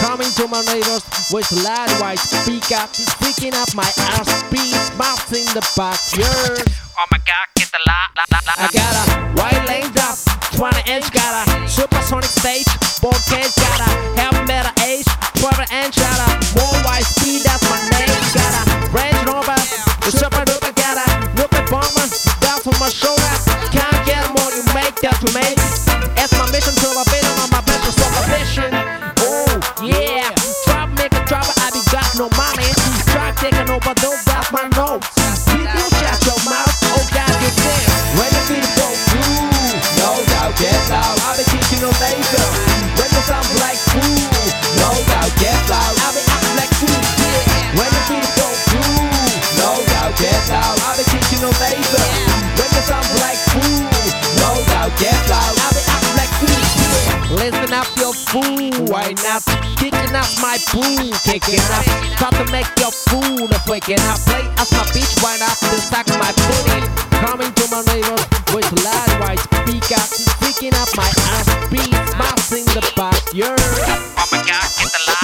Coming to my neighbors with loud white speaker, picking up my ass beats, mouths in the backyard. Oh my god, get the la. I got a white lane drop, 20-inch, got a supersonic stage, 4K, got a heavy metal age, 12-inch, got a more white speed, that's my name. Got a Range Rover, the super duper, got a nuclear bomber, down from my shoulder. Can't get more, you make that to make. It's my mission till I've been on my best of a vision. Oh yeah, trouble making trouble, I be got no money. Try taking over those, that's my notes. You shut your mouth, oh God, you think. When the beat goes through, no doubt, get loud. I'll be teaching no later. When the sound like food, no doubt, get loud. I'll be acting like food, yeah. When the beat goes through, no doubt, get loud. I'll be teaching no later. When the sound like food, no doubt, get loud. I'll be acting like food, yeah. Listen up, your fool, why not? Kicking up my boo, kicking up. Try to make your fool of waking up. Play as my bitch, why not? To suck my booty. Coming to my neighbors with loud white speaker, picking up my ass beats, mouths in the backyard. Oh my god, get the la.